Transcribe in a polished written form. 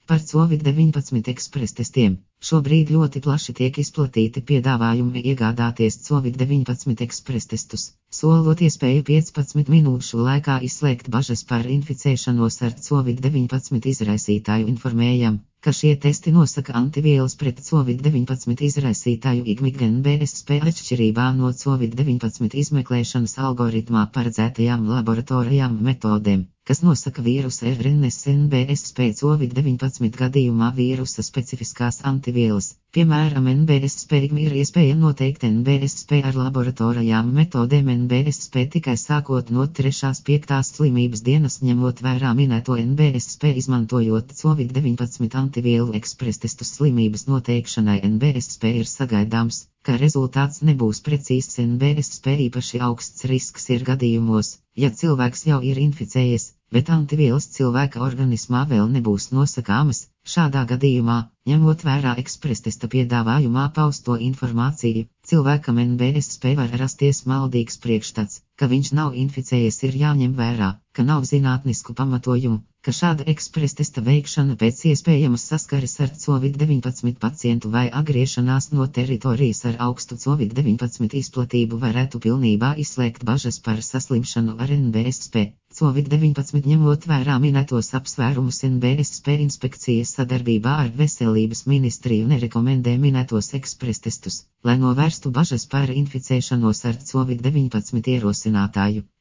Par Covid-19 ekspres testiem. Šobrīd ļoti plaši tiek izplatīti piedāvājumi iegādāties Covid-19 ekspres testus, solot iespēju 15 minūšu laikā izslēgt bažas par inficēšanos ar Covid-19 izraisītāju. Informējam, ka šie testi nosaka antivielas pret Covid-19 izraisītāju IgG BSP atšķirībā no Covid-19 izmeklēšanas algoritmā paredzētajām laboratorijām metodēm, kas nosaka vīrusa RNS BSP Covid-19 gadījumā vīrusa specifiskās antivielas. Piemēram, NBSP ir iespēja noteikt NBSP ar laboratorijām metodēm NBSP tikai sākot no 3.–5. slimības dienas, ņemot vērā minēto NBSP izmantojot Covid-19 antivielu ekspres testus slimības noteikšanai. NBSP ir sagaidāms, ka rezultāts nebūs precīzs. NBSP īpaši augsts risks ir gadījumos, ja cilvēks jau ir inficējies, bet antivielas cilvēka organismā vēl nebūs nosakāmas. Šādā gadījumā, ņemot vērā ekspres testa piedāvājumā pausto informāciju, cilvēkam NBSP var rasties maldīgs priekšstats, ka viņš nav inficējies. Ir jāņem vērā, ka nav zinātnisku pamatojumu, ka šāda ekspres testa veikšana pēc iespējamas saskares ar Covid-19 pacientu vai atgriešanās no teritorijas ar augstu Covid-19 izplatību varētu pilnībā izslēgt bažas par saslimšanu ar NBSP. Covid-19 ņemot vērā minētos apsvērumus, NBSP inspekcijas sadarbībā ar Veselības ministriju nerekomendē minētos ekspres testus, lai novērstu bažas par inficēšanos ar Covid-19 ierosinātāju.